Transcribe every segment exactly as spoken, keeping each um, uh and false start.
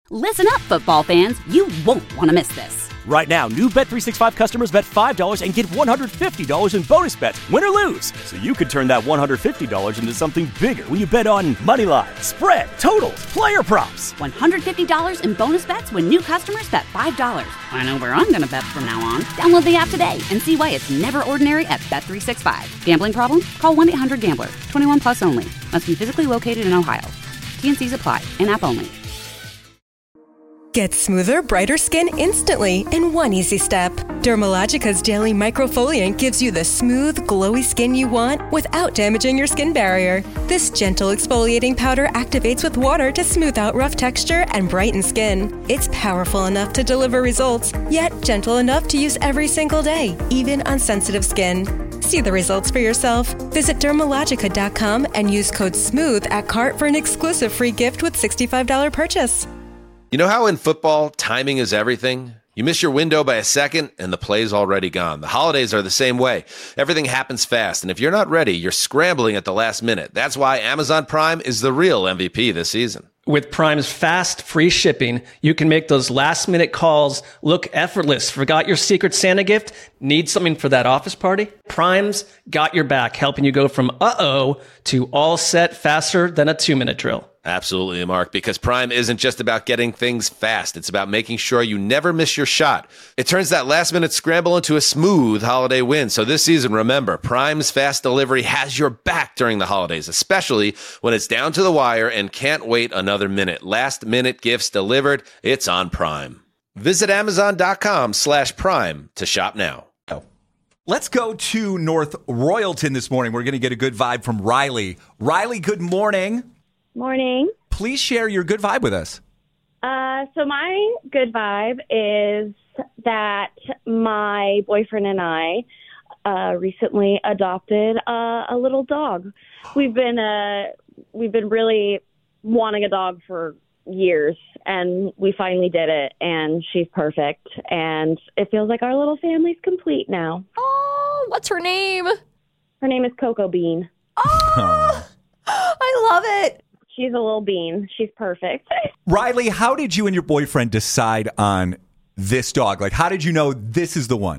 Listen up, football fans. You won't want to miss this. Right now, new Bet three sixty-five customers bet five dollars and get one hundred fifty dollars in bonus bets, win or lose. So you could turn that one hundred fifty dollars into something bigger when you bet on money line, spread, totals, player props. one hundred fifty dollars in bonus bets when new customers bet five dollars. I know where I'm going to bet from now on. Download the app today and see why it's never ordinary at Bet three sixty-five. Gambling problem? Call one eight hundred gambler. twenty-one plus only. Must be physically located in Ohio. T N Cs apply. In-app only. Get smoother, brighter skin instantly in one easy step. Dermalogica's Daily Microfoliant gives you the smooth, glowy skin you want without damaging your skin barrier. This gentle exfoliating powder activates with water to smooth out rough texture and brighten skin. It's powerful enough to deliver results, yet gentle enough to use every single day, even on sensitive skin. See the results for yourself. Visit Dermalogica dot com and use code SMOOTH at cart for an exclusive free gift with sixty-five dollars purchase. You know how in football, timing is everything? You miss your window by a second, and the play's already gone. The holidays are the same way. Everything happens fast, and if you're not ready, you're scrambling at the last minute. That's why Amazon Prime is the real M V P this season. With Prime's fast, free shipping, you can make those last-minute calls look effortless. Forgot your Secret Santa gift? Need something for that office party? Prime's got your back, helping you go from uh-oh to all set faster than a two-minute drill. Absolutely, Mark, because Prime isn't just about getting things fast. It's about making sure you never miss your shot. It turns that last-minute scramble into a smooth holiday win. So this season, remember, Prime's fast delivery has your back during the holidays, especially when it's down to the wire and can't wait another minute. Last-minute gifts delivered, it's on Prime. Visit Amazon.com slash Prime to shop now. Let's go to North Royalton this morning. We're going to get a good vibe from Riley. Riley, good morning. Morning. Please share your good vibe with us. Uh, so my good vibe is that my boyfriend and I uh, recently adopted uh, a little dog. We've been uh, we've been really wanting a dog for years, and we finally did it. And she's perfect, and it feels like our little family's complete now. Oh, what's her name? Her name is Coco Bean. Oh, I love it. She's a little bean. She's perfect. Riley, how did you and your boyfriend decide on this dog? Like, how did you know this is the one?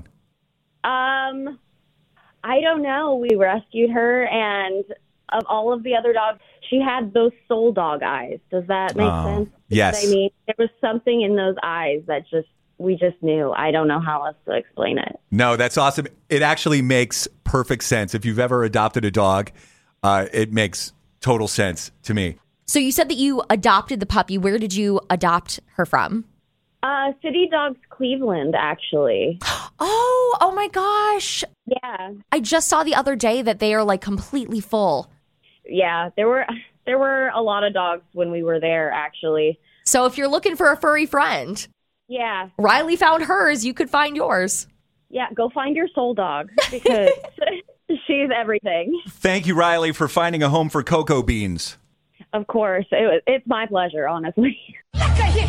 Um, I don't know. We rescued her, and of all of the other dogs, she had those soul dog eyes. Does that make Oh, sense? yes. I mean, there was something in those eyes that just, we just knew. I don't know how else to explain it. No, that's awesome. It actually makes perfect sense. If you've ever adopted a dog, uh, it makes total sense to me. So you said that you adopted the puppy. Where did you adopt her from? Uh, City Dogs Cleveland, actually. Oh, oh my gosh. Yeah. I just saw the other day that they are like completely full. Yeah, there were there were a lot of dogs when we were there, actually. So if you're looking for a furry friend, yeah, Riley found hers. You could find yours. Yeah, go find your soul dog because she's everything. Thank you, Riley, for finding a home for Coco Beans. Of course. It was, it's my pleasure, honestly. Look at here.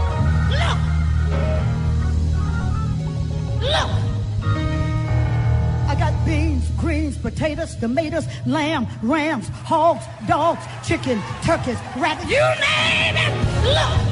Look. Look. I got beans, greens, potatoes, tomatoes, lamb, rams, hogs, dogs, chicken, turkeys, rabbits. You name it. Look.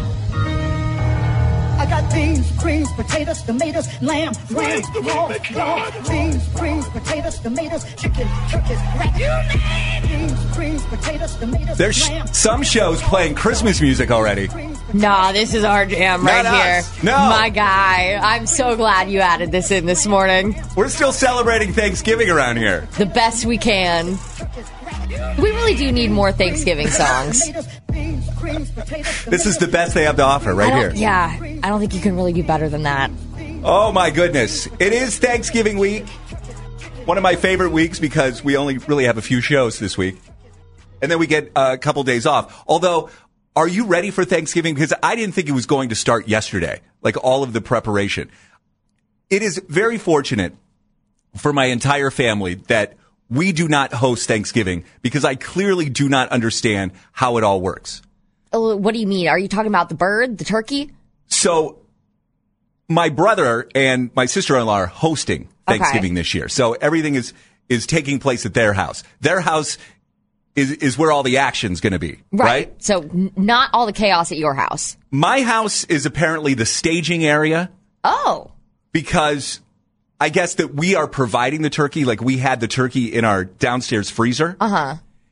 I got beans, greens, potatoes, tomatoes, lamb, rams, hogs, dogs, beans, greens, potatoes, tomatoes, chicken, turkeys, rabbits. You name it. Beans, greens, potatoes, tomatoes, There's lamb, some shows playing Christmas music already. Nah, this is our jam right Not here. us. No. My guy. I'm so glad you added this in this morning. We're still celebrating Thanksgiving around here. The best we can. We really do need more Thanksgiving songs. This is the best they have to offer right I here. don't- Yeah, I don't think you can really do better than that. Oh, my goodness. It is Thanksgiving week. One of my favorite weeks because we only really have a few shows this week. And then we get a couple days off. Although, are you ready for Thanksgiving? Because I didn't think it was going to start yesterday, like all of the preparation. It is very fortunate for my entire family that we do not host Thanksgiving because I clearly do not understand how it all works. Uh, What do you mean? Are you talking about the bird, the turkey? So my brother and my sister-in-law are hosting Thanksgiving Okay. this year. So everything is, is taking place at their house. Their house is, is where all the action's going to be, right? right? So n- not all the chaos at your house. My house is apparently the staging area. Oh. Because I guess that we are providing the turkey. Like, we had the turkey in our downstairs freezer. Uh-huh.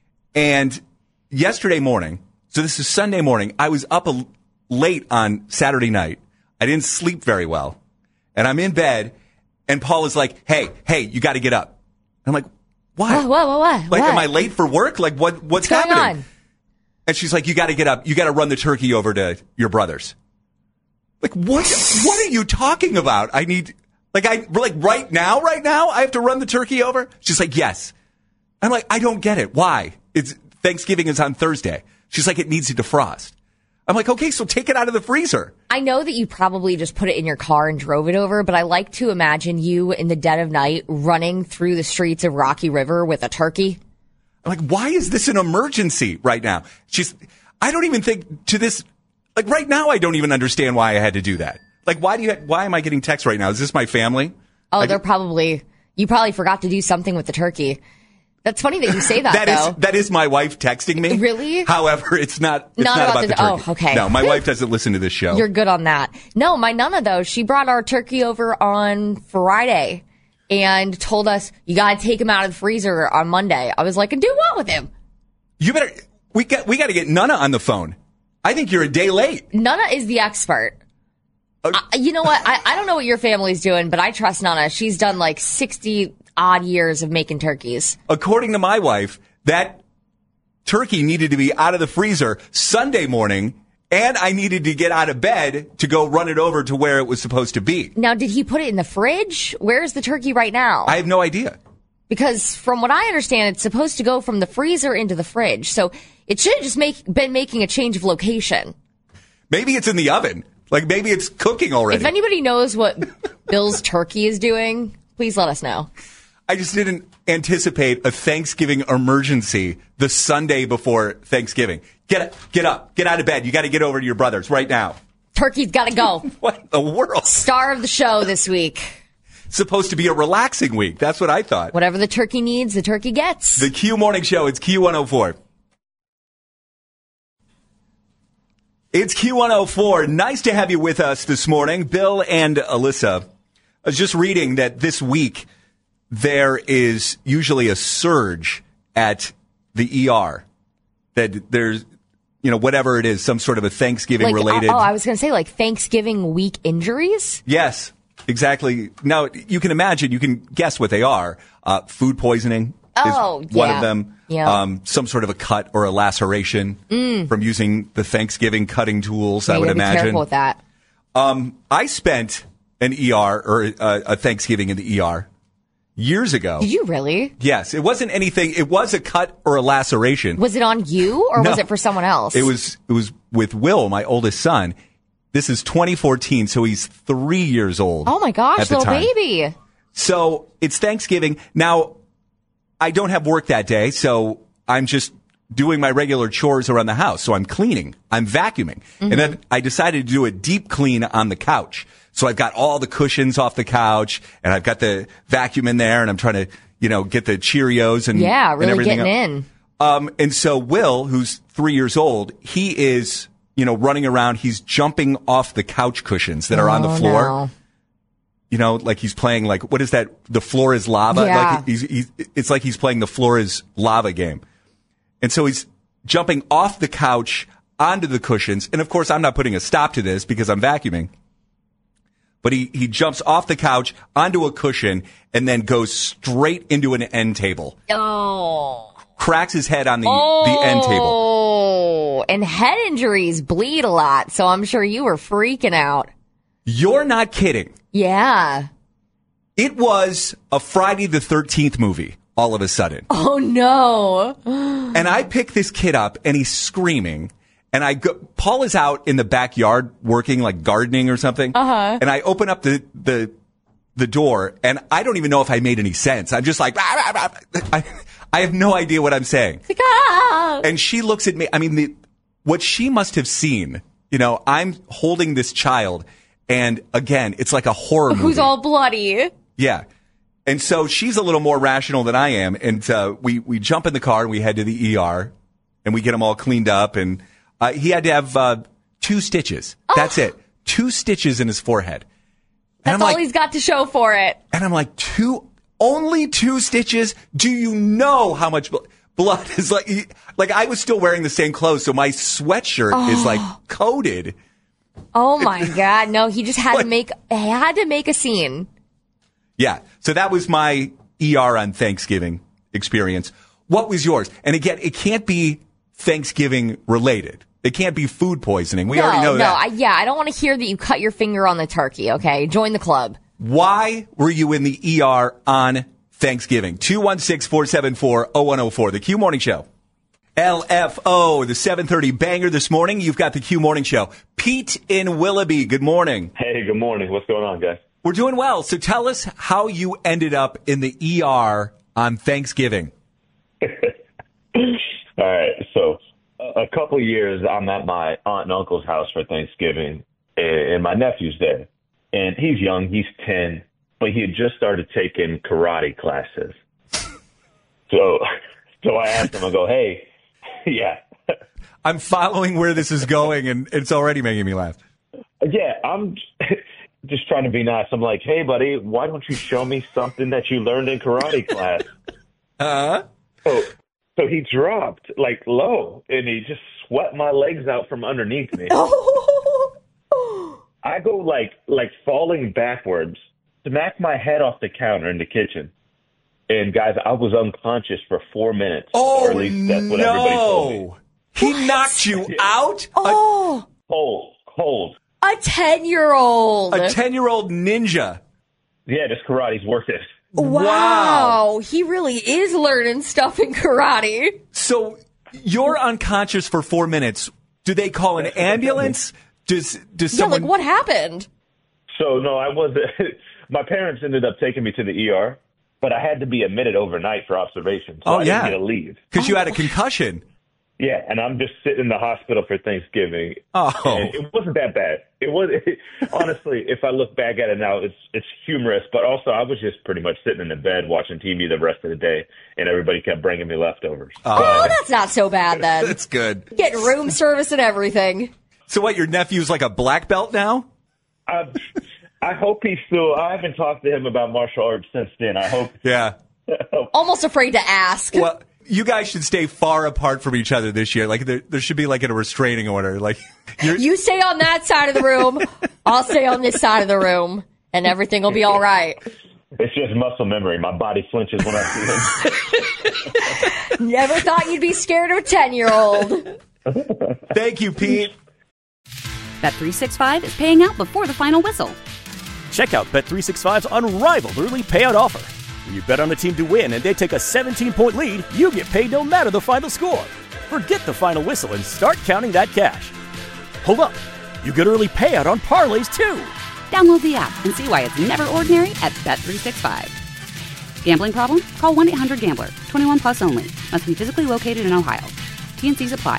And yesterday morning, so this is Sunday morning, I was up a, late on Saturday night. I didn't sleep very well. And I'm in bed, and Paul is like, hey, hey, you got to get up. I'm like, why? What, what, what, what? Like, what? am I late for work? Like, what? what's, what's going happening? on? And she's like, you got to get up. You got to run the turkey over to your brother's. Like, what? What are you talking about? I need, like, I like right now, right now, I have to run the turkey over. She's like, yes. I'm like, I don't get it. Why? It's Thanksgiving is on Thursday. She's like, it needs to defrost. I'm like, okay, so take it out of the freezer. I know that you probably just put it in your car and drove it over, but I like to imagine you in the dead of night running through the streets of Rocky River with a turkey. I'm like, why is this an emergency right now? She's, I don't even think to this, like right now, I don't even understand why I had to do that. Like, why do you, why am I getting texts right now? Is this my family? Oh, like, they're probably, you probably forgot to do something with the turkey. That's funny that you say that, that though. Is, that is my wife texting me. Really? However, it's not, it's not, not about, about the, the turkey. Oh, okay. No, my wife doesn't listen to this show. You're good on that. No, my Nana, though, she brought our turkey over on Friday and told us, you got to take him out of the freezer on Monday. I was like, and do what with him? You better, we got, we got to get Nana on the phone. I think you're a day late. Nana is the expert. Uh, I, you know what? I, I don't know what your family's doing, but I trust Nana. She's done like sixty odd years of making turkeys. According to my wife, that turkey needed to be out of the freezer Sunday morning, and I needed to get out of bed to go run it over to where it was supposed to be. Now, did he put it in the fridge? Where's the turkey right now? I have no idea. Because from what I understand, it's supposed to go from the freezer into the fridge. So it should have just make, been making a change of location. Maybe it's in the oven. Like, maybe it's cooking already. If anybody knows what Bill's turkey is doing, please let us know. I just didn't anticipate a Thanksgiving emergency the Sunday before Thanksgiving. Get get up. Get out of bed. You got to get over to your brother's right now. Turkey's got to go. What in the world? Star of the show this week. Supposed to be a relaxing week. That's what I thought. Whatever the turkey needs, the turkey gets. The Q Morning Show. It's Q one oh four. It's Q one oh four. Nice to have you with us this morning, Bill and Alyssa. I was just reading that this week there is usually a surge at the E R. That there's, you know, whatever it is, some sort of a Thanksgiving like, related. Oh, I was going to say like Thanksgiving week injuries? Yes, exactly. Now, you can imagine, you can guess what they are. Uh, food poisoning oh, is one yeah. of them. Yeah. Um, some sort of a cut or a laceration mm. from using the Thanksgiving cutting tools, yeah, I would be imagine. Careful with that. Um, I spent an E R or uh, a Thanksgiving in the E R years ago. Did you really? Yes. It wasn't anything. It was a cut or a laceration. Was it on you or no, was it for someone else? It was, it was with Will, my oldest son. This is twenty fourteen, so he's three years old. Oh my gosh, at the little time. baby. So it's Thanksgiving. Now, I don't have work that day, so I'm just doing my regular chores around the house. So I'm cleaning. I'm vacuuming. Mm-hmm. And then I decided to do a deep clean on the couch. So I've got all the cushions off the couch and I've got the vacuum in there and I'm trying to, you know, get the Cheerios and, yeah, really and everything getting up. in. Um, and so Will, who's three years old, he is, you know, running around. He's jumping off the couch cushions that are oh, on the floor. No. You know, like he's playing like, what is that? The floor is lava. Yeah. Like he's, he's, it's like he's playing the floor is lava game. And so he's jumping off the couch onto the cushions. And of course, I'm not putting a stop to this because I'm vacuuming. But he, he jumps off the couch onto a cushion and then goes straight into an end table. Oh. Cracks his head on the, oh. the end table. Oh, and head injuries bleed a lot. So I'm sure you were freaking out. You're not kidding. Yeah. It was a Friday the thirteenth movie all of a sudden. Oh, no. And I pick this kid up and he's screaming. And I go, Paul is out in the backyard working like gardening or something. Uh-huh. And I open up the, the, the door and I don't even know if I made any sense. I'm just like, rah, rah, rah. I, I have no idea what I'm saying. Like, ah. And she looks at me. I mean, the, what she must have seen, you know, I'm holding this child and again, it's like a horror movie. Who's all bloody. Yeah. And so she's a little more rational than I am. And uh, we, we jump in the car and we head to the E R and we get him all cleaned up. And uh, he had to have uh, two stitches. Oh. That's it. Two stitches in his forehead. And That's I'm all like, he's got to show for it. And I'm like, two, only two stitches? Do you know how much bl- blood is like, like I was still wearing the same clothes. So my sweatshirt oh. is like coated. Oh my God. No, he just had like, to make, he had to make a scene. Yeah. So that was my E R on Thanksgiving experience. What was yours? And again, it can't be Thanksgiving related. It can't be food poisoning. We no, already know no, that. I, yeah, I don't want to hear that you cut your finger on the turkey, okay? Join the club. Why were you in the E R on Thanksgiving? two one six, four seven four, zero one zero four. The Q Morning Show. L F O, the seven thirty banger this morning. You've got the Q Morning Show. Pete in Willoughby, good morning. Hey, good morning. What's going on, guys? We're doing well. So tell us how you ended up in the E R on Thanksgiving. All right. So a couple of years, I'm at my aunt and uncle's house for Thanksgiving, and my nephew's there. And he's young. He's ten, but he had just started taking karate classes. So, so I asked him, I go, hey, yeah. I'm following where this is going, and it's already making me laugh. Yeah, I'm just trying to be nice. I'm like, hey, buddy, why don't you show me something that you learned in karate class? Uh-huh. So, so he dropped, like, low, and he just swept my legs out from underneath me. I go, like, like falling backwards, smack my head off the counter in the kitchen. And, guys, I was unconscious for four minutes. Oh, or at least that's what no. everybody told me. He what? knocked you out? Oh. A, cold, cold. A ten-year-old. A ten-year-old ninja. Yeah, this karate's worth it. Wow. wow. He really is learning stuff in karate. So you're unconscious for four minutes. Do they call an ambulance? Does, does someone... Yeah, like, what happened? So, no, I was... my parents ended up taking me to the E R, but I had to be admitted overnight for observation. So oh, I yeah. didn't get to leave. Because oh. you had a concussion. Yeah, and I'm just sitting in the hospital for Thanksgiving. Oh. And it wasn't that bad. It was, it, honestly, if I look back at it now, it's it's humorous. But also, I was just pretty much sitting in the bed watching T V the rest of the day, and everybody kept bringing me leftovers. Oh, oh that's not so bad then. That's good. Getting room service and everything. So what, your nephew's like a black belt now? I, I hope he's still, I haven't talked to him about martial arts since then. I hope. Yeah. Almost afraid to ask. Well, you guys should stay far apart from each other this year. Like there, there should be like a restraining order. Like you're... you stay on that side of the room, I'll stay on this side of the room, and everything will be all right. It's just muscle memory. My body flinches when I see him. Never thought you'd be scared of a ten-year-old. Thank you, Pete. Bet three sixty-five is paying out before the final whistle. Check out Bet three sixty-five's unrivaled early payout offer. When you bet on a team to win and they take a seventeen-point lead, you get paid no matter the final score. Forget the final whistle and start counting that cash. Hold up. You get early payout on parlays, too. Download the app and see why it's never ordinary at Bet three sixty-five. Gambling problem? Call one eight hundred gambler. twenty-one plus only. Must be physically located in Ohio. T N Cs apply.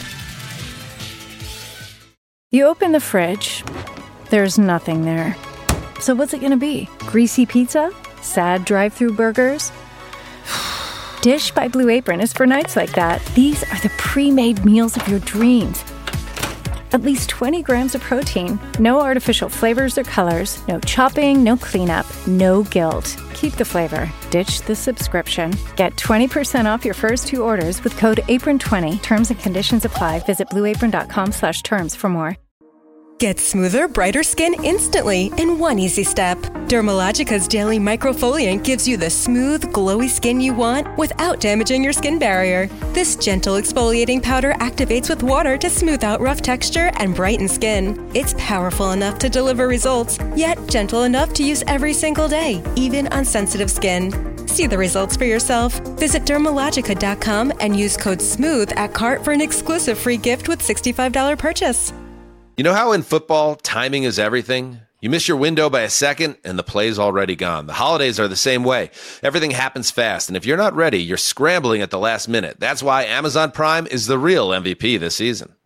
You open the fridge. There's nothing there. So what's it going to be? Greasy pizza? Sad drive-thru burgers? Dish by Blue Apron is for nights like that. These are the pre-made meals of your dreams. At least twenty grams of protein. No artificial flavors or colors. No chopping, no cleanup, no guilt. Keep the flavor. Ditch the subscription. Get twenty percent off your first two orders with code apron twenty. Terms and conditions apply. Visit blueapron.com slash terms for more. Get smoother, brighter skin instantly in one easy step. Dermalogica's Daily Microfoliant gives you the smooth, glowy skin you want without damaging your skin barrier. This gentle exfoliating powder activates with water to smooth out rough texture and brighten skin. It's powerful enough to deliver results, yet gentle enough to use every single day, even on sensitive skin. See the results for yourself. Visit Dermalogica dot com and use code SMOOTH at cart for an exclusive free gift with sixty-five dollars purchase. You know how in football, timing is everything? You miss your window by a second, and the play's already gone. The holidays are the same way. Everything happens fast, and if you're not ready, you're scrambling at the last minute. That's why Amazon Prime is the real M V P this season.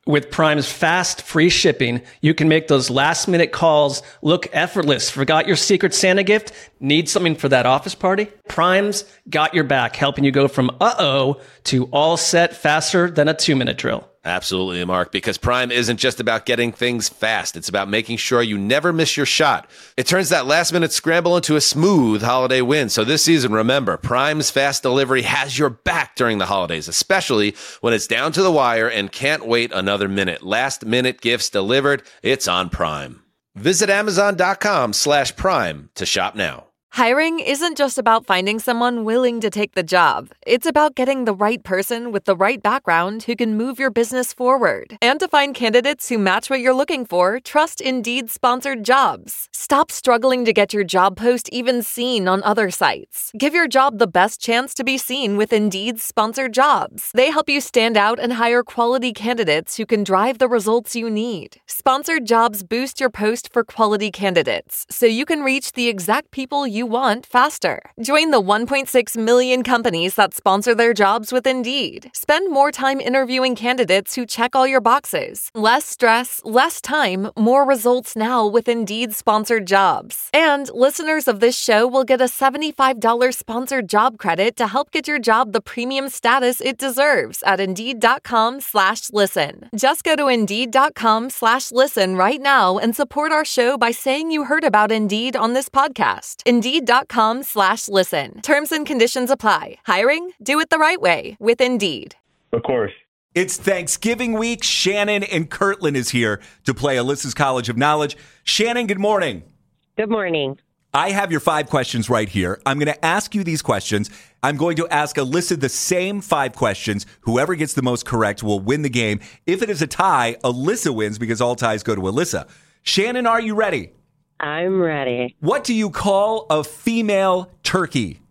With Prime's fast, free shipping, you can make those last-minute calls look effortless. Forgot your Secret Santa gift? Need something for that office party? Prime's got your back, helping you go from uh-oh to all set faster than a two-minute drill. Absolutely, Mark, because Prime isn't just about getting things fast. It's about making sure you never miss your shot. It turns that last-minute scramble into a smooth holiday win. So this season, remember, Prime's fast delivery has your back during the holidays, especially when it's down to the wire and can't wait another minute. Last-minute gifts delivered, it's on Prime. Visit Amazon.com slash Prime to shop now. Hiring isn't just about finding someone willing to take the job. It's about getting the right person with the right background who can move your business forward. And to find candidates who match what you're looking for, trust Indeed-sponsored jobs. Stop struggling to get your job post even seen on other sites. Give your job the best chance to be seen with Indeed-sponsored jobs. They help you stand out and hire quality candidates who can drive the results you need. Sponsored jobs boost your post for quality candidates, so you can reach the exact people you want faster. Join the one point six million companies that sponsor their jobs with Indeed. Spend more time interviewing candidates who check all your boxes. Less stress, less time, more results now with Indeed sponsored jobs. And listeners of this show will get a seventy-five dollars sponsored job credit to help get your job the premium status it deserves at Indeed.com slash listen. Just go to Indeed.com slash listen right now and support our show by saying you heard about Indeed on this podcast. Indeed.com slash listen. Terms and conditions apply. Hiring? Do it the right way with Indeed. Of course. It's Thanksgiving week. Shannon and Kirtland is here to play Alyssa's College of Knowledge. Shannon, good morning. Good morning. I have your five questions right here. I'm going to ask you these questions. I'm going to ask Alyssa the same five questions. Whoever gets the most correct will win the game. If it is a tie, Alyssa wins because all ties go to Alyssa. Shannon, are you ready? I'm ready. What do you call a female turkey?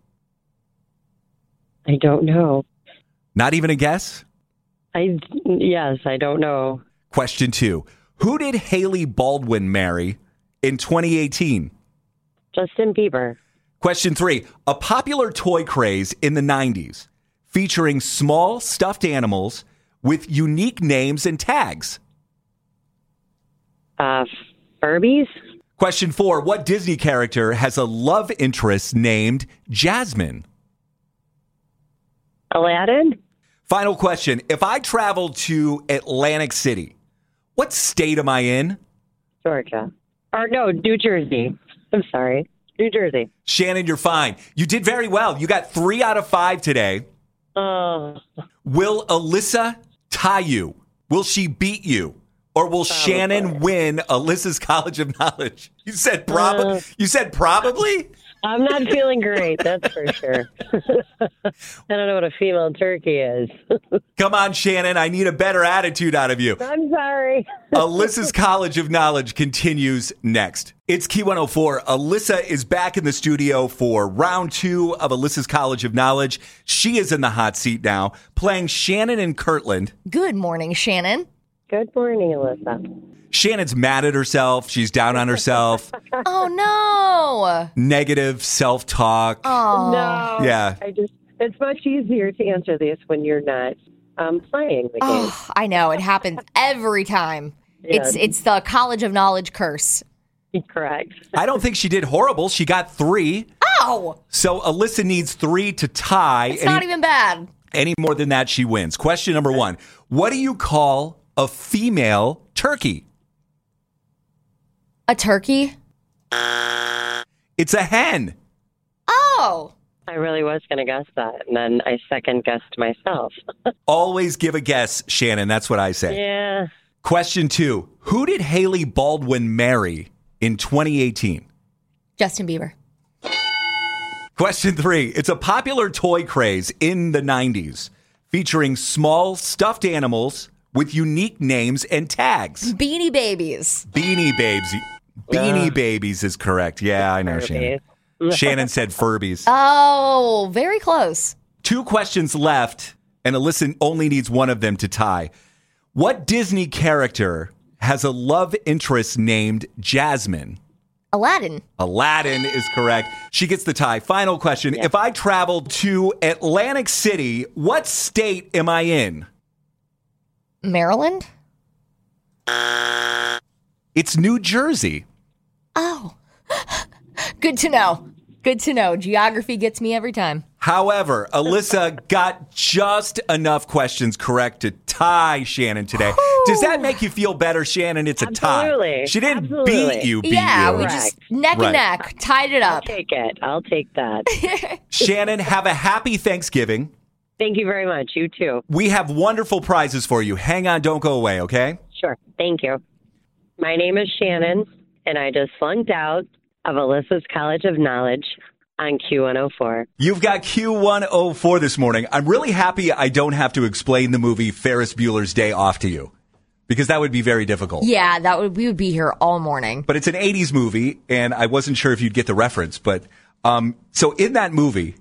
I don't know. Not even a guess? I yes, I don't know. Question two. Who did Hailey Baldwin marry in twenty eighteen? Justin Bieber. Question three. A popular toy craze in the nineties featuring small stuffed animals with unique names and tags. Uh, Furbies? Question four. What Disney character has a love interest named Jasmine? Aladdin? Final question. If I travel to Atlantic City, what state am I in? Georgia. Or no, New Jersey. I'm sorry. New Jersey. Shannon, you're fine. You did very well. You got three out of five today. Oh. Will Alyssa tie you? Will she beat you? Or will probably. Shannon win Alyssa's College of Knowledge? You said probably. Uh, you said probably? I'm not feeling great, that's for sure. I don't know what a female turkey is. Come on, Shannon. I need a better attitude out of you. I'm sorry. Alyssa's College of Knowledge continues next. It's Key one oh four. Alyssa is back in the studio for round two of Alyssa's College of Knowledge. She is in the hot seat now, playing Shannon and Kirtland. Good morning, Shannon. Good morning, Alyssa. Shannon's mad at herself. She's down on herself. Oh, no. Negative self-talk. Oh. No. Yeah. I just, it's much easier to answer this when you're not um, playing the game. Oh, I know. It happens every time. Yeah. It's it's the College of Knowledge curse. Correct. I don't think she did horrible. She got three. Oh. So Alyssa needs three to tie. It's any, not even bad. Any more than that, she wins. Question number one. What do you call a female turkey? A turkey? It's a hen. Oh. I really was going to guess that, and then I second guessed myself. Always give a guess, Shannon. That's what I say. Yeah. Question two. Who did Hailey Baldwin marry in twenty eighteen? Justin Bieber. Question three. It's a popular toy craze in the nineties featuring small stuffed animals with unique names and tags. Beanie Babies. Beanie Babes. Beanie uh, Babies is correct. Yeah, I know, Furbies. Shannon. Shannon said Furbies. Oh, very close. Two questions left, and Alyssa only needs one of them to tie. What Disney character has a love interest named Jasmine? Aladdin. Aladdin is correct. She gets the tie. Final question. Yep. If I traveled to Atlantic City, what state am I in? Maryland? It's New Jersey. Oh, good to know. Good to know. Geography gets me every time. However, Alyssa got just enough questions correct to tie Shannon today. Does that make you feel better, Shannon? It's a Absolutely. tie. She didn't Absolutely. beat you, beat yeah, you. we just neck Right. and neck, tied it I'll up. take it. I'll take that. Shannon, have a happy Thanksgiving. Thank you very much. You too. We have wonderful prizes for you. Hang on, don't go away, okay? Sure. Thank you. My name is Shannon, and I just flunked out of Alyssa's College of Knowledge on Q one oh four. You've got Q one oh four this morning. I'm really happy I don't have to explain the movie Ferris Bueller's Day Off to you, because that would be very difficult. Yeah, that would we would be here all morning. But it's an eighties movie, and I wasn't sure if you'd get the reference. But um, so in that movie,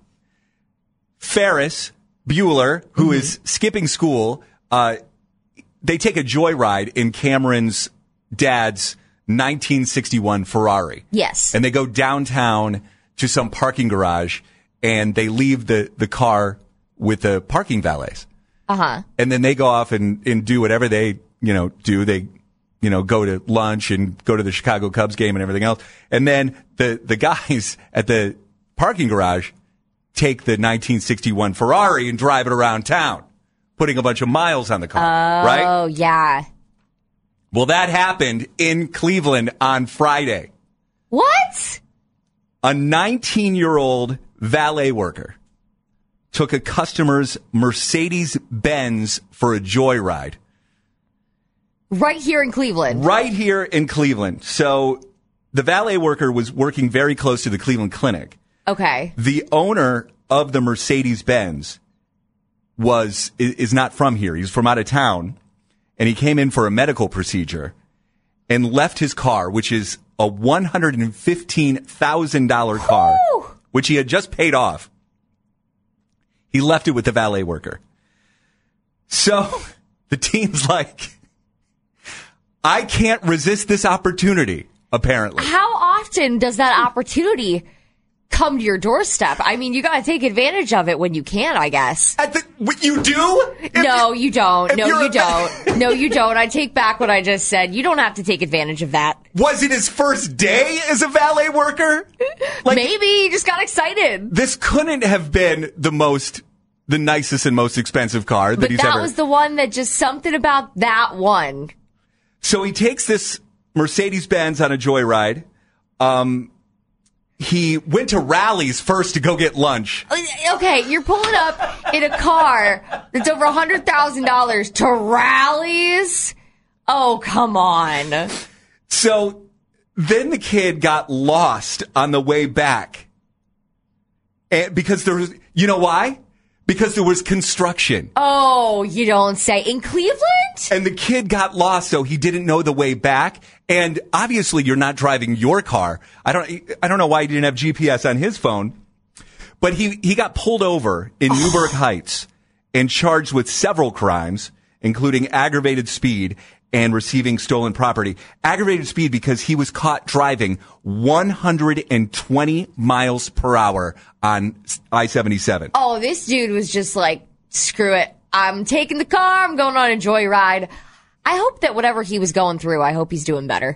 Ferris Bueller, who mm-hmm. is skipping school, uh, they take a joyride in Cameron's dad's nineteen sixty-one Ferrari. Yes. And they go downtown to some parking garage, and they leave the, the car with the parking valets. Uh-huh. And then they go off and, and do whatever they, you know, do. They, you know, go to lunch and go to the Chicago Cubs game and everything else. And then the, the guys at the parking garage take the nineteen sixty-one Ferrari and drive it around town, putting a bunch of miles on the car, oh, right? Oh, yeah. Well, that happened in Cleveland on Friday. What? A nineteen-year-old valet worker took a customer's Mercedes-Benz for a joyride. Right here in Cleveland. Right here in Cleveland. So the valet worker was working very close to the Cleveland Clinic. Okay. The owner of the Mercedes-Benz was is not from here. He's from out of town, and he came in for a medical procedure and left his car, which is a one hundred fifteen thousand dollars car, Woo! which he had just paid off. He left it with the valet worker. So the teen's like, I can't resist this opportunity, apparently. How often does that opportunity come to your doorstep? I mean, you got to take advantage of it when you can, I guess. At the, what you do? If no, you don't. No, you're you a- don't. No, you don't. I take back what I just said. You don't have to take advantage of that. Was it his first day as a valet worker? Like, maybe he just got excited. This couldn't have been the most, the nicest and most expensive car that But he's that ever. was the one that just something about that one. So he takes this Mercedes-Benz on a joyride. Um, he went to Rally's first to go get lunch. Okay, you're pulling up in a car that's over one hundred thousand dollars to Rally's? Oh, come on. So then the kid got lost on the way back. And because there was, you know why? Because there was construction. Oh, you don't say. In Cleveland? And the kid got lost, so he didn't know the way back. And obviously, you're not driving your car. I don't. I don't know why he didn't have G P S on his phone. But he he got pulled over in Newburgh Heights and charged with several crimes, including aggravated speed and receiving stolen property. Aggravated speed because he was caught driving one hundred twenty miles per hour on I seventy-seven. Oh, this dude was just like, screw it. I'm taking the car. I'm going on a joyride. I hope that whatever he was going through, I hope he's doing better.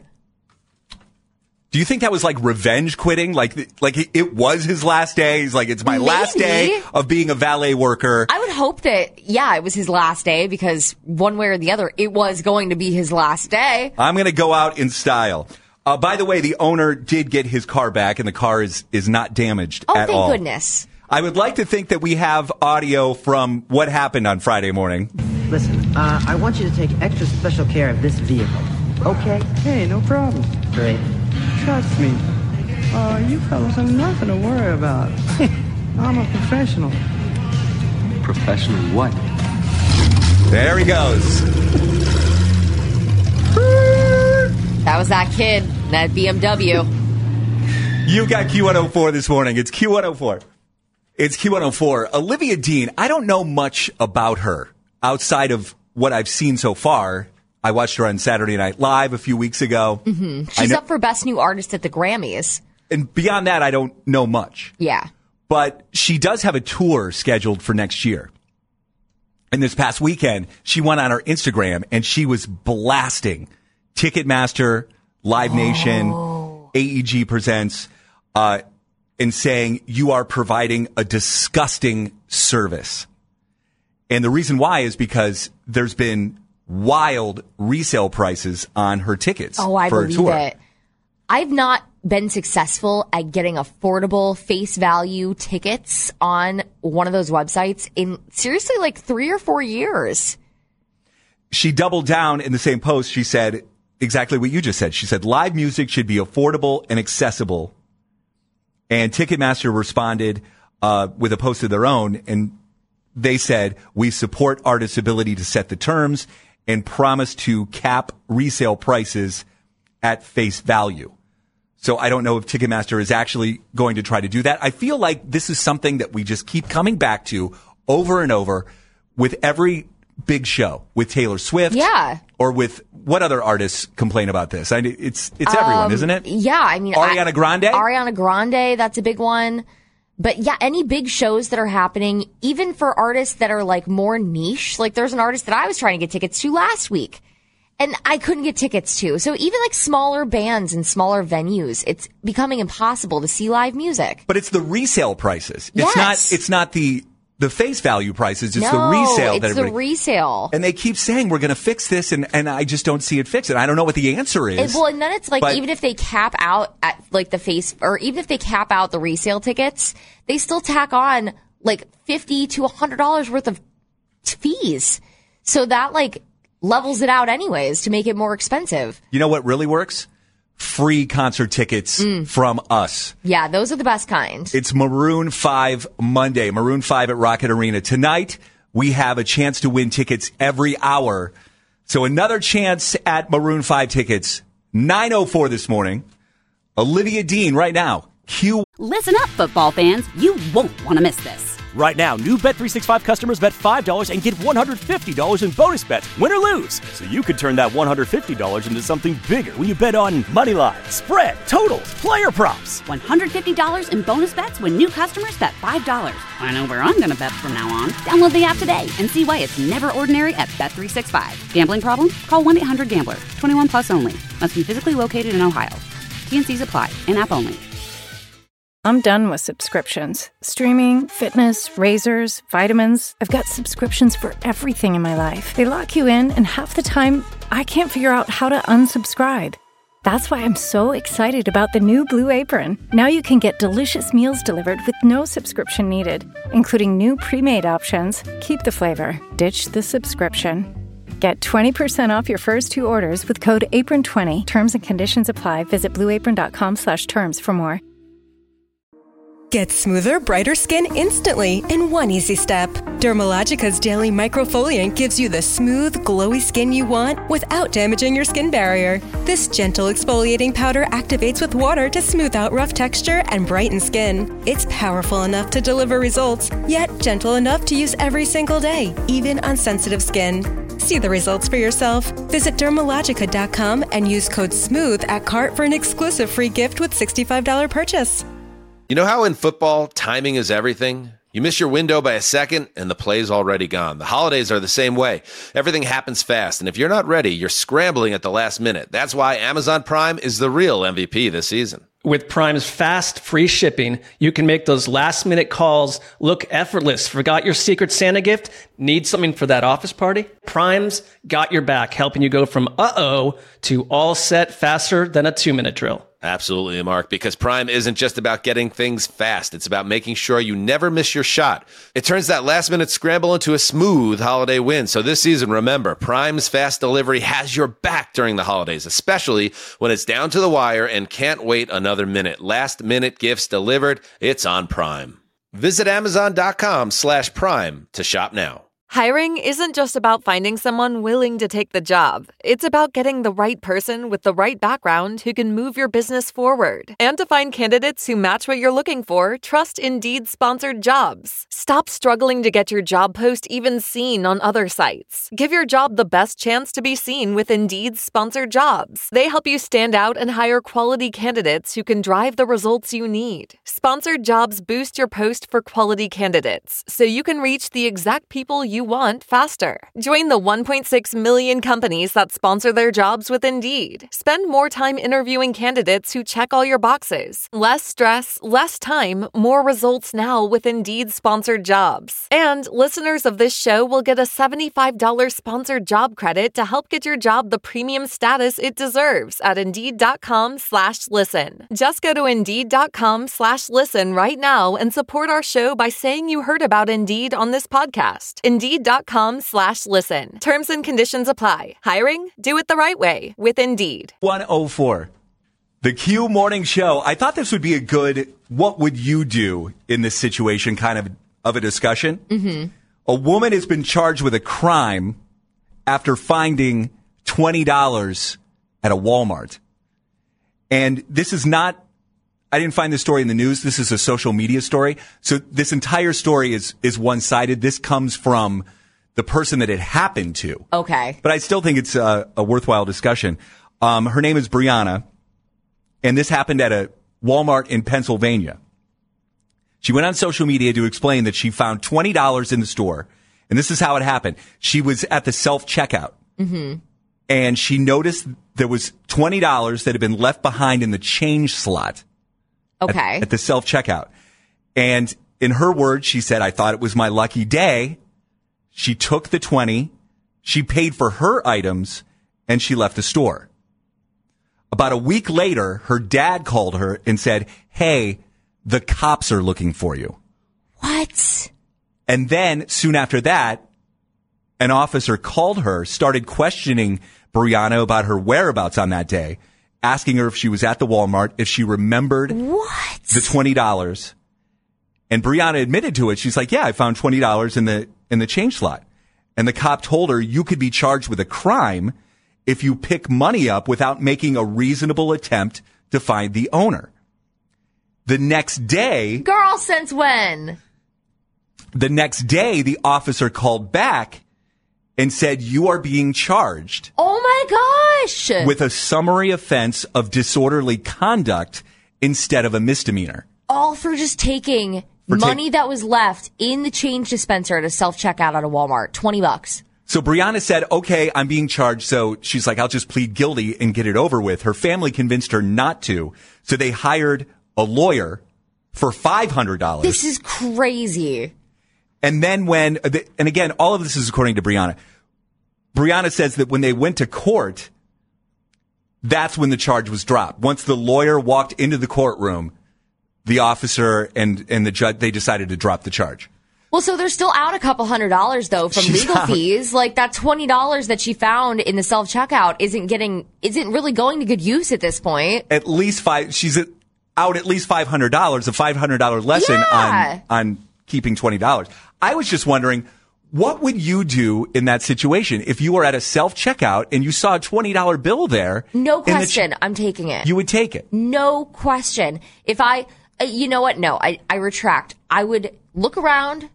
Do you think that was like revenge quitting? Like, like it was his last day. He's like, it's my Maybe. last day of being a valet worker. I would hope that, yeah, it was his last day because one way or the other, it was going to be his last day. I'm going to go out in style. Uh, by the way, the owner did get his car back, and the car is, is not damaged Oh, at thank all. goodness. I would like to think that we have audio from what happened on Friday morning. Listen, uh, I want you to take extra special care of this vehicle. Okay? Hey, no problem. Great. Trust me. Uh, you fellas have nothing to worry about. I'm a professional. Professional what? There he goes. That was that kid, that B M W. You got Q one oh four this morning. It's Q one oh four. It's Q one oh four. Olivia Dean, I don't know much about her outside of what I've seen so far. I watched her on Saturday Night Live a few weeks ago. Mm-hmm. She's know, up for Best New Artist at the Grammys. And beyond that, I don't know much. Yeah. But she does have a tour scheduled for next year. And this past weekend, she went on her Instagram and she was blasting Ticketmaster, Live Nation, oh. A E G Presents, uh, and saying you are providing a disgusting service. And the reason why is because there's been wild resale prices on her tickets. Oh, I for believe a tour. it. I've not been successful at getting affordable face value tickets on one of those websites in seriously like three or four years. She doubled down in the same post. She said exactly what you just said. She said live music should be affordable and accessible. And Ticketmaster responded uh, with a post of their own, and they said, we support artists' ability to set the terms and promise to cap resale prices at face value. So I don't know if Ticketmaster is actually going to try to do that. I feel like this is something that we just keep coming back to over and over with every big show, with Taylor Swift. Yeah. Or with what other artists complain about this? I mean, it's it's everyone, Um, isn't it? Yeah, I mean, Ariana I, Grande? Ariana Grande, that's a big one. But yeah, any big shows that are happening, even for artists that are like more niche, like there's an artist that I was trying to get tickets to last week and I couldn't get tickets to. So even like smaller bands and smaller venues, it's becoming impossible to see live music. But it's the resale prices. It's Yes. not it's not the the face value prices. It's no, the resale. it's that the everybody- resale. And they keep saying we're going to fix this, and, and I just don't see it fixed. And I don't know what the answer is. It- well, and then it's like but- even if they cap out at like the face, or even if they cap out the resale tickets, they still tack on like fifty to a hundred dollars worth of t- fees. So that like levels it out anyways to make it more expensive. You know what really works? Free concert tickets Mm. from us. Yeah, those are the best kind. It's Maroon five Monday. Maroon five at Rocket Arena. Tonight, we have a chance to win tickets every hour. So another chance at Maroon five tickets. nine oh four this morning. Olivia Dean right now. Q. Listen up, football fans. You won't want to miss this. Right now, new Bet three sixty-five customers bet five dollars and get one hundred fifty dollars in bonus bets, win or lose. So you could turn that one hundred fifty dollars into something bigger when you bet on money line, spread, totals, player props. one hundred fifty dollars in bonus bets when new customers bet five dollars. I know where I'm going to bet from now on. Download the app today and see why it's never ordinary at Bet three sixty-five. Gambling problem? Call one eight hundred gambler. twenty-one plus only. Must be physically located in Ohio. T N Cs apply. In-app only. I'm done with subscriptions. Streaming, fitness, razors, vitamins. I've got subscriptions for everything in my life. They lock you in, and half the time, I can't figure out how to unsubscribe. That's why I'm so excited about the new Blue Apron. Now you can get delicious meals delivered with no subscription needed, including new pre-made options. Keep the flavor, ditch the subscription. Get twenty percent off your first two orders with code apron twenty. Terms and conditions apply. Visit blueapron.com slash terms for more. Get smoother, brighter skin instantly in one easy step. Dermalogica's Daily Microfoliant gives you the smooth, glowy skin you want without damaging your skin barrier. This gentle exfoliating powder activates with water to smooth out rough texture and brighten skin. It's powerful enough to deliver results, yet gentle enough to use every single day, even on sensitive skin. See the results for yourself. Visit dermalogica dot com and use code SMOOTH at cart for an exclusive free gift with sixty-five dollars purchase. You know how in football, timing is everything? You miss your window by a second, and the play's already gone. The holidays are the same way. Everything happens fast, and if you're not ready, you're scrambling at the last minute. That's why Amazon Prime is the real M V P this season. With Prime's fast, free shipping, you can make those last-minute calls look effortless. Forgot your Secret Santa gift? Need something for that office party? Prime's got your back, helping you go from uh-oh to all set faster than a two-minute drill. Absolutely, Mark, because Prime isn't just about getting things fast. It's about making sure you never miss your shot. It turns that last-minute scramble into a smooth holiday win. So this season, remember, Prime's fast delivery has your back during the holidays, especially when it's down to the wire and can't wait another minute. Last-minute gifts delivered, it's on Prime. Visit amazon.com slash prime to shop now. Hiring isn't just about finding someone willing to take the job. It's about getting the right person with the right background who can move your business forward. And to find candidates who match what you're looking for, trust Indeed sponsored jobs. Stop struggling to get your job post even seen on other sites. Give your job the best chance to be seen with Indeed sponsored jobs. They help you stand out and hire quality candidates who can drive the results you need. Sponsored jobs boost your post for quality candidates, so you can reach the exact people you you want faster. Join the one point six million companies that sponsor their jobs with Indeed. Spend more time interviewing candidates who check all your boxes. Less stress, less time, more results now with Indeed sponsored jobs. And listeners of this show will get a seventy-five dollars sponsored job credit to help get your job the premium status it deserves at Indeed.com slash listen. Just go to Indeed.com slash listen right now and support our show by saying you heard about Indeed on this podcast. Indeed.com slash listen. Terms and conditions apply. Hiring? Do it the right way with Indeed. one oh four. The Q Morning Show. I thought this would be a good, what would you do in this situation kind of, of a discussion. Mm-hmm. A woman has been charged with a crime after finding twenty dollars at a Walmart. And this is not, I didn't find this story in the news. This is a social media story. So this entire story is, is one-sided. This comes from the person that it happened to. Okay. But I still think it's a, a worthwhile discussion. Um, her name is Brianna, and this happened at a Walmart in Pennsylvania. She went on social media to explain that she found twenty dollars in the store, and this is how it happened. She was at the self-checkout, Mm-hmm. and she noticed there was twenty dollars that had been left behind in the change slot. Okay. At, at the self-checkout. And in her words, she said, I thought it was my lucky day. She took the twenty, she paid for her items, and she left the store. About a week later, her dad called her and said, hey, the cops are looking for you. What? And then soon after that, an officer called her, started questioning Brianna about her whereabouts on that day, asking her if she was at the Walmart, if she remembered what? the twenty dollars. And Brianna admitted to it. She's like, yeah, I found twenty dollars in the in the change slot. And the cop told her, you could be charged with a crime if you pick money up without making a reasonable attempt to find the owner. The next day, Girl, since when? the next day, the officer called back and said, you are being charged Oh my gosh. with a summary offense of disorderly conduct instead of a misdemeanor. All for just taking For ta- money that was left in the change dispenser at a self-checkout at a Walmart. twenty bucks. So Brianna said, okay, I'm being charged. So she's like, I'll just plead guilty and get it over with. Her family convinced her not to. So they hired a lawyer for five hundred dollars. This is crazy. And then when, and again, all of this is according to Brianna. Brianna says that when they went to court, that's when the charge was dropped. Once the lawyer walked into the courtroom, the officer and, and the judge, they decided to drop the charge. Well, so they're still out a couple hundred dollars though from She's legal out. fees. Like that twenty dollars that she found in the self-checkout isn't getting, isn't really going to good use at this point. At least five, she's at, out at least five hundred dollars, a five hundred dollars lesson Yeah. on, on keeping twenty dollars. I was just wondering, what would you do in that situation if you were at a self-checkout and you saw a twenty dollars bill there? No in the ch- question. I'm taking it. You would take it. No question. If I, uh, you know what? No, I, I retract. I would look around.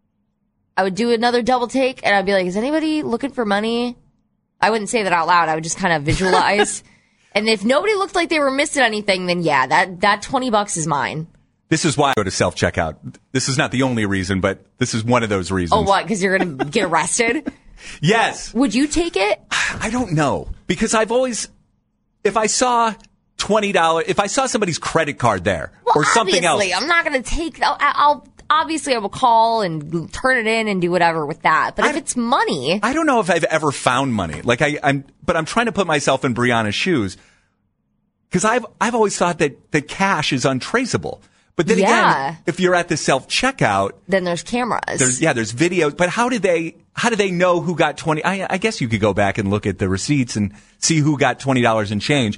I would do another double take and I'd be like, is anybody looking for money? I wouldn't say that out loud. I would just kind of visualize. And if nobody looked like they were missing anything, then yeah, that, that twenty bucks is mine. This is why I go to self-checkout. This is not the only reason, but this is one of those reasons. Oh, what? Because you're going to get arrested? Yes. Would you take it? I don't know. Because I've always, if I saw twenty dollars, if I saw somebody's credit card there Well, or something else. obviously, I'm not going to take, I'll, I'll, obviously I will call and turn it in and do whatever with that. But if it's money. I don't know if I've ever found money. Like I, I'm, but I'm trying to put myself in Brianna's shoes. Because I've, I've always thought that, that cash is untraceable. But then Yeah. again, if you're at the self-checkout, Then there's cameras. there's, yeah, there's videos. But how did they, how do they know who got twenty? I, I guess you could go back and look at the receipts and see who got twenty dollars in change.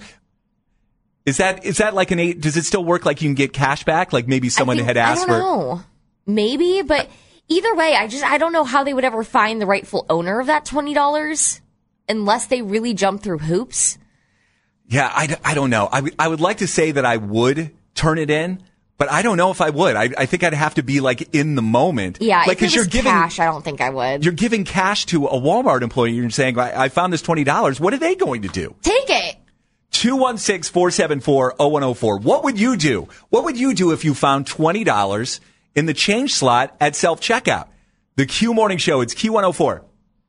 Is that, is that like an eight? Does it still work like you can get cash back? Like maybe someone think- had asked I don't for. know. Maybe, but either way, I just, I don't know how they would ever find the rightful owner of that twenty dollars unless they really jump through hoops. Yeah, I, d- I don't know. I, w- I would like to say that I would turn it in, but I don't know if I would. I, I think I'd have to be like in the moment. Yeah, like, if it was you're giving cash, I don't think I would. you're giving cash to a Walmart employee. You're saying, I, I found this twenty dollars. What are they going to do? Take it. two one six, four seven four, zero one zero four. What would you do? What would you do if you found twenty dollars in the change slot at self-checkout? The Q Morning Show. It's Q one oh four.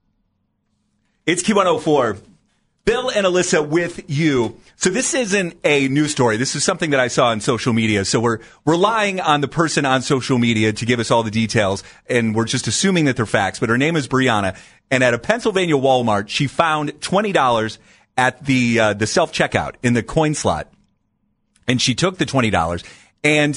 It's Q one oh four. Bill and Alyssa with you. So this isn't a news story. This is something that I saw on social media. So we're relying on the person on social media to give us all the details, and we're just assuming that they're facts. But her name is Brianna, and at a Pennsylvania Walmart, she found twenty dollars at the uh, the self-checkout in the coin slot. And she took the twenty dollars and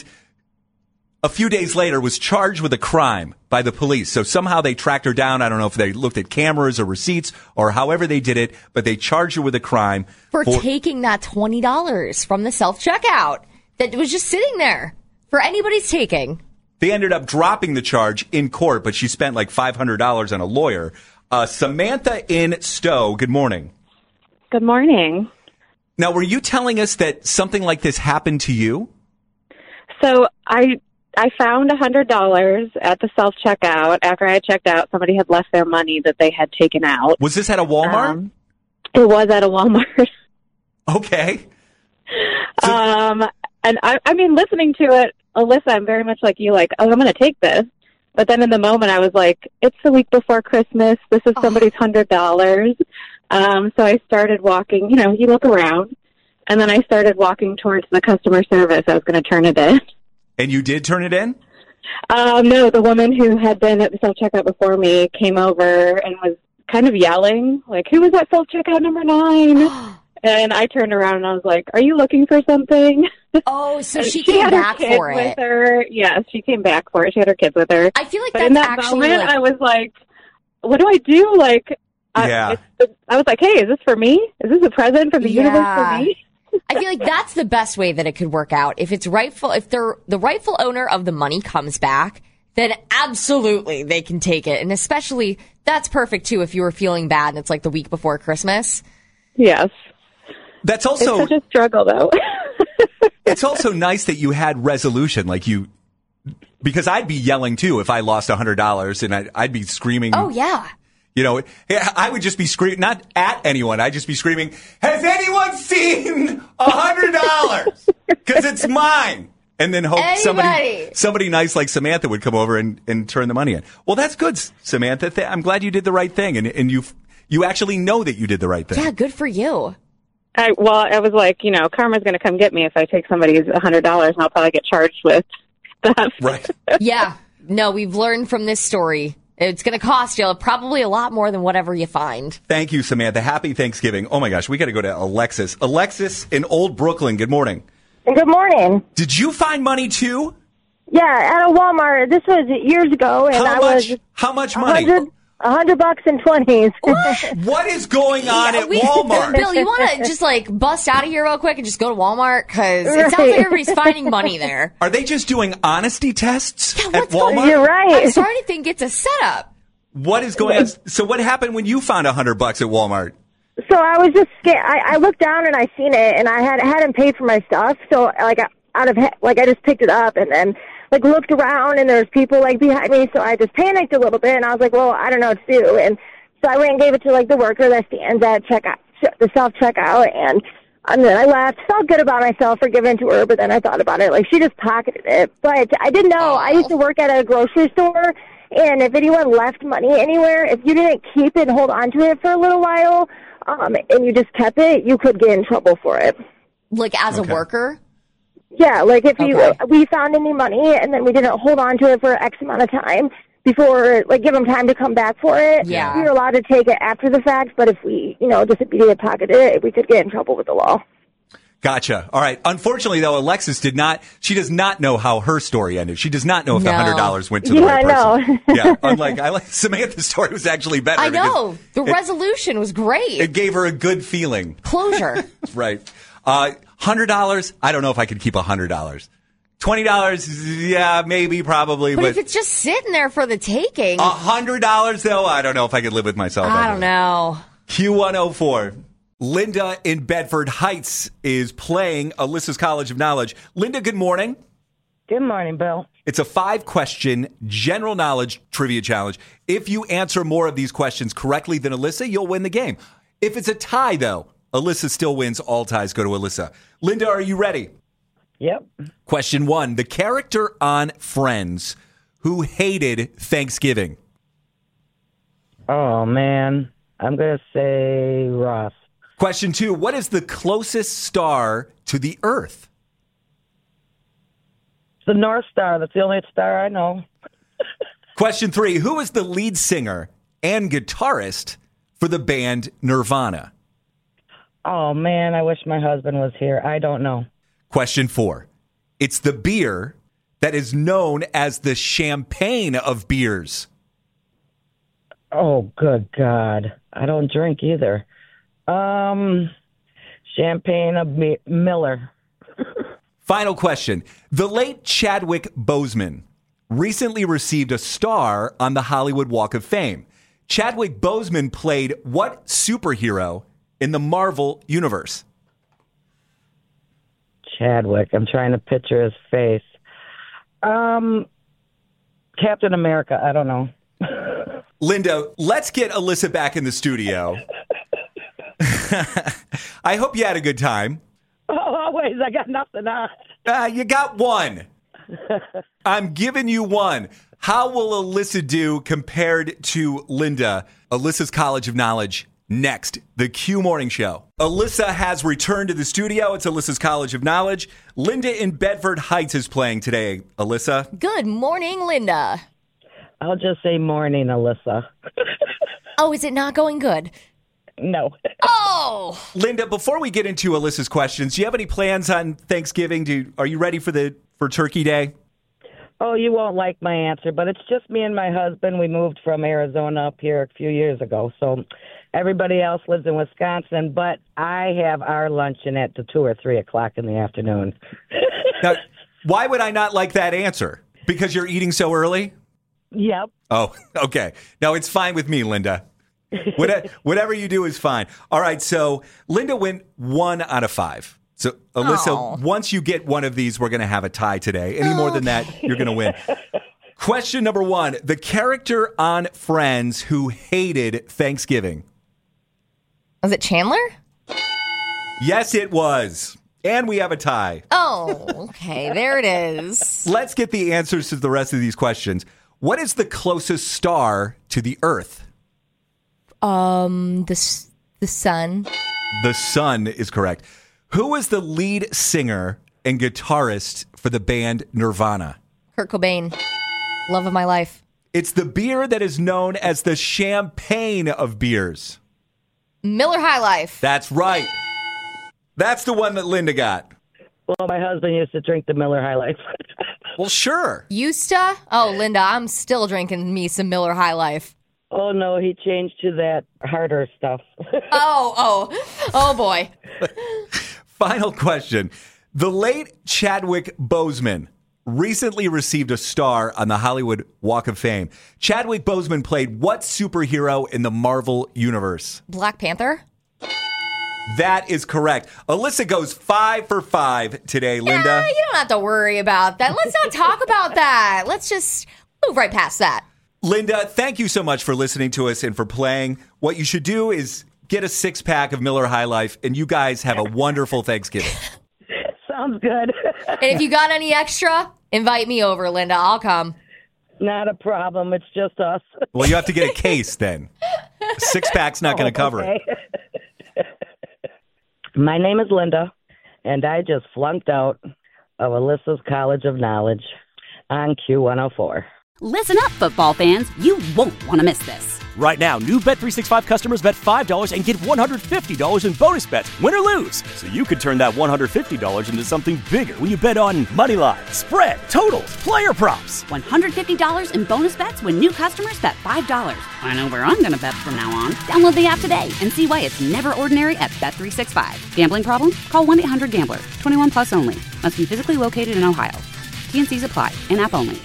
a few days later was charged with a crime by the police. So somehow they tracked her down. I don't know if they looked at cameras or receipts or however they did it, but they charged her with a crime. For, for taking that twenty dollars from the self-checkout that was just sitting there for anybody's taking. They ended up dropping the charge in court, but she spent like five hundred dollars on a lawyer. Uh, Samantha in Stowe, good morning. Good morning. Now, were you telling us that something like this happened to you? So I I found one hundred dollars at the self-checkout. After I had checked out, somebody had left their money that they had taken out. Was this at a Walmart? Um, it was at a Walmart. Okay. So- um, and I, I mean, listening to it, Alyssa, I'm very much like you, like, oh, I'm going to take this. But then in the moment, I was like, it's the week before Christmas. This is somebody's one hundred dollars. Um, so I started walking, you know, you look around, and then I started walking towards the customer service. I was going to turn it in. And you did turn it in? Um, no, the woman who had been at the self-checkout before me came over and was kind of yelling, like, who was at self-checkout number nine? And I turned around and I was like, are you looking for something? Oh, so she, she came had back her kids for with it. her. Yes, she came back for it. She had her kids with her. I feel like but that's in that actually moment, like... I was like, what do I do? Like, Yeah. I, it's, I was like, hey, is this for me? Is this a present from the Yeah. universe for me? I feel like that's the best way that it could work out. If it's rightful, if they're the rightful owner of the money comes back, then absolutely they can take it. And especially that's perfect too if you were feeling bad and it's like the week before Christmas. Yes. That's also It's such a struggle, though. It's also nice that you had resolution, like you, because I'd be yelling too if I lost one hundred dollars and I'd, I'd be screaming. Oh, yeah. You know, I would just be screaming, not at anyone. I'd just be screaming, has anyone seen a hundred dollars? Because it's mine. And then hope Anybody. somebody somebody nice like Samantha would come over and, and turn the money in. Well, that's good, Samantha. Th- I'm glad you did the right thing. And, and you you actually know that you did the right thing. Yeah, good for you. I, well, I was like, you know, karma's going to come get me if I take somebody's one hundred dollars, and I'll probably get charged with theft. Right. Yeah. No, we've learned from this story. It's going to cost you probably a lot more than whatever you find. Thank you, Samantha. Happy Thanksgiving. Oh, my gosh. We got to go to Alexis. Alexis in Old Brooklyn. Good morning. Good morning. Did you find money, too? Yeah, at a Walmart. This was years ago, and How I much? was How much money? A hundred bucks and twenties. What is going on Yeah, at we- Walmart? Bill, you want to just like bust out of here real quick and just go to Walmart? Because it sounds like everybody's finding money there. Are they just doing honesty tests Yeah, at what's going Walmart? You're right. I'm starting to think it's a setup. What is going on? So what happened when you found a hundred bucks at Walmart? So I was just scared. I, I looked down and I seen it, and I had hadn't paid for my stuff. So like out of like I just picked it up and then like looked around, and there's people like behind me. So I just panicked a little bit, and I was like, well, I don't know what to do. And so I went and gave it to like the worker that stands at checkout, the self checkout, and and then I left. Felt good about myself for giving it to her, but then I thought about it, like she just pocketed it. But I didn't know. I used to work at a grocery store. And if anyone left money anywhere, if you didn't keep it and hold on to it for a little while, um, and you just kept it, you could get in trouble for it. Like as Okay. a worker? Yeah, like if you Okay. we found any money and then we didn't hold on to it for X amount of time before, like give them time to come back for it. Yeah. We were allowed to take it after the fact, but if we, you know, just immediately pocketed it, we could get in trouble with the law. Gotcha. All right. Unfortunately, though, Alexis did not. She does not know how her story ended. She does not know if the No. hundred dollars went to the Yeah, right I person. know. Yeah. Unlike I like Samantha's story was actually better. I because know. The it, resolution was great. it gave her a good feeling. Closure. Right. Uh, hundred dollars. I don't know if I could keep a hundred dollars. Twenty dollars. Yeah, maybe, probably. But, But if it's just sitting there for the taking, a hundred dollars, though, I don't know if I could live with myself. I don't know. Q one oh four. Linda in Bedford Heights is playing Alyssa's College of Knowledge. Linda, good morning. Good morning, Bill. It's a five-question general knowledge trivia challenge. If you answer more of these questions correctly than Alyssa, you'll win the game. If it's a tie, though, Alyssa still wins. All ties go to Alyssa. Linda, are you ready? Yep. Question one. The character on Friends who hated Thanksgiving. Oh, man. I'm going to say Ross. Question two, what is the closest star to the Earth? The North Star. That's the only star I know. Question three, who is the lead singer and guitarist for the band Nirvana? Oh, man, I wish my husband was here. I don't know. Question four, it's the beer that is known as the champagne of beers. Oh, good God. I don't drink either. Um, Champagne of Mi- Miller. Final question. The late Chadwick Boseman recently received a star on the Hollywood Walk of Fame. Chadwick Boseman played what superhero in the Marvel Universe? Chadwick. I'm trying to picture his face. Um, Captain America. I don't know. Linda, let's get Alyssa back in the studio. I hope you had a good time. Oh, always. I got nothing on. Uh, you got one. I'm giving you one. How will Alyssa do compared to Linda? Alyssa's College of Knowledge next. The Q Morning Show. Alyssa has returned to the studio. It's Alyssa's College of Knowledge. Linda in Bedford Heights is playing today. Alyssa. Good morning, Linda. I'll just say morning, Alyssa. Oh, is it not going good? No. Oh! Linda, before we get into Alyssa's questions, do you have any plans on Thanksgiving? Do, are you ready for the for Turkey Day? Oh, you won't like my answer, but it's just me and my husband. We moved from Arizona up here a few years ago, so everybody else lives in Wisconsin, but I have our luncheon at the two or three o'clock in the afternoon. Now, why would I not like that answer? Because you're eating so early? Yep. Oh, okay. No, it's fine with me, Linda. Whatever, whatever you do is fine. All right, so Linda went one out of five. So, Alyssa, Oh. once you get one of these, we're going to have a tie today. Any more than that, you're going to win. Question number one. The character on Friends who hated Thanksgiving. Was it Chandler? Yes, it was. And we have a tie. Oh, okay. There it is. Let's get the answers to the rest of these questions. What is the closest star to the Earth? Um, the s- the sun. The sun is correct. Who is the lead singer and guitarist for the band Nirvana? Kurt Cobain. Love of my life. It's the beer that is known as the champagne of beers. Miller High Life. That's right. That's the one that Linda got. Well, my husband used to drink the Miller High Life. Well, sure. Used to? Oh, Linda, I'm still drinking me some Miller High Life. Oh, no, he changed to that harder stuff. Oh, oh, oh boy. Final question. The late Chadwick Boseman recently received a star on the Hollywood Walk of Fame. Chadwick Boseman played what superhero in the Marvel Universe? Black Panther? That is correct. Alyssa goes five for five today, Linda. Yeah, you don't have to worry about that. Let's not talk about that. Let's just move right past that. Linda, thank you so much for listening to us and for playing. What you should do is get a six-pack of Miller High Life, and you guys have a wonderful Thanksgiving. Sounds good. And if you got any extra, invite me over, Linda. I'll come. Not a problem. It's just us. Well, you have to get a case then. Six-pack's not going to cover okay. it. My name is Linda, and I just flunked out of Alyssa's College of Knowledge on Q one oh four. Listen up, football fans. You won't want to miss this. Right now, new Bet three sixty-five customers bet five dollars and get one hundred fifty dollars in bonus bets, win or lose. So you could turn that one hundred fifty dollars into something bigger when you bet on money line, spread, totals, player props. one hundred fifty dollars in bonus bets when new customers bet five dollars. I know where I'm going to bet from now on. Download the app today and see why it's never ordinary at Bet three sixty-five. Gambling problem? Call one eight hundred gambler. twenty-one plus only. Must be physically located in Ohio. T N Cs apply. In-app only.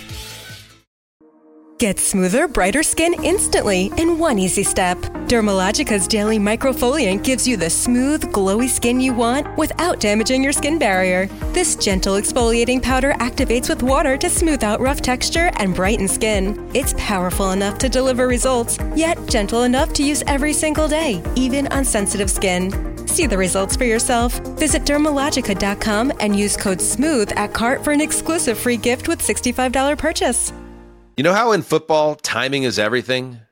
Get smoother, brighter skin instantly in one easy step. Dermalogica's Daily Microfoliant gives you the smooth, glowy skin you want without damaging your skin barrier. This gentle exfoliating powder activates with water to smooth out rough texture and brighten skin. It's powerful enough to deliver results, yet gentle enough to use every single day, even on sensitive skin. See the results for yourself. Visit Dermalogica dot com and use code SMOOTH at cart for an exclusive free gift with sixty-five dollars purchase. You know how in football, timing is everything?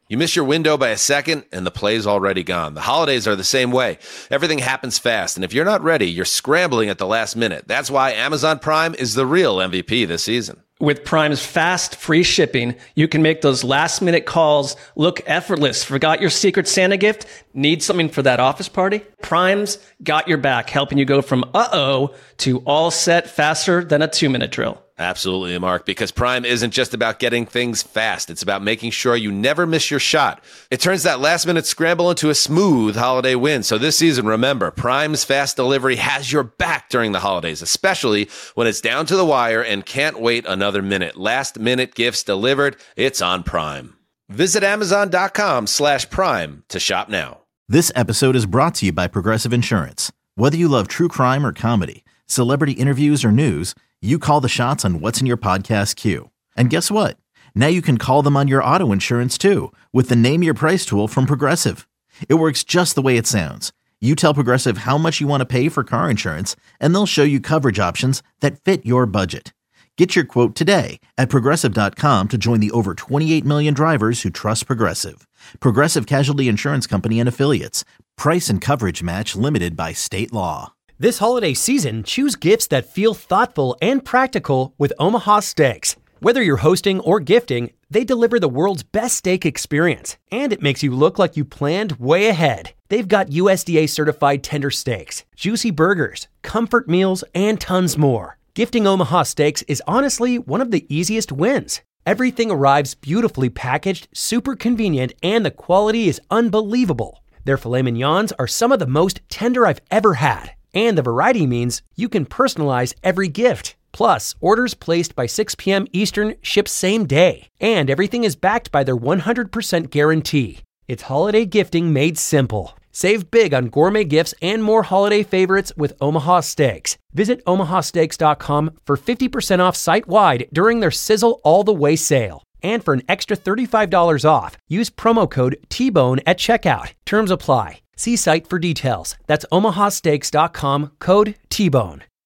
You miss your window by a second, and the play's already gone. The holidays are the same way. Everything happens fast, and if you're not ready, you're scrambling at the last minute. That's why Amazon Prime is the real M V P this season. With Prime's fast, free shipping, you can make those last-minute calls look effortless. Forgot your Secret Santa gift? Need something for that office party? Prime's got your back, helping you go from uh-oh to all set faster than a two-minute drill. Absolutely, Mark, because Prime isn't just about getting things fast. It's about making sure you never miss your shot. It turns that last-minute scramble into a smooth holiday win. So this season, remember, Prime's fast delivery has your back during the holidays, especially when it's down to the wire and can't wait another minute. Last-minute gifts delivered, it's on Prime. Visit Amazon.com slash Prime to shop now. This episode is brought to you by Progressive Insurance. Whether you love true crime or comedy, celebrity interviews or news, you call the shots on what's in your podcast queue. And guess what? Now you can call them on your auto insurance too with the Name Your Price tool from Progressive. It works just the way it sounds. You tell Progressive how much you want to pay for car insurance, and they'll show you coverage options that fit your budget. Get your quote today at Progressive dot com to join the over twenty-eight million drivers who trust Progressive. Progressive Casualty Insurance Company and Affiliates. Price and coverage match limited by state law. This holiday season, choose gifts that feel thoughtful and practical with Omaha Steaks. Whether you're hosting or gifting, they deliver the world's best steak experience, and it makes you look like you planned way ahead. They've got U S D A certified tender steaks, juicy burgers, comfort meals, and tons more. Gifting Omaha Steaks is honestly one of the easiest wins. Everything arrives beautifully packaged, super convenient, and the quality is unbelievable. Their filet mignons are some of the most tender I've ever had. And the variety means you can personalize every gift. Plus, orders placed by six p.m. Eastern ship same day. And everything is backed by their one hundred percent guarantee. It's holiday gifting made simple. Save big on gourmet gifts and more holiday favorites with Omaha Steaks. Visit Omaha Steaks dot com for fifty percent off site-wide during their Sizzle All the Way sale. And for an extra thirty-five dollars off, use promo code T Bone at checkout. Terms apply. See site for details. That's Omaha Steaks dot com, code T Bone.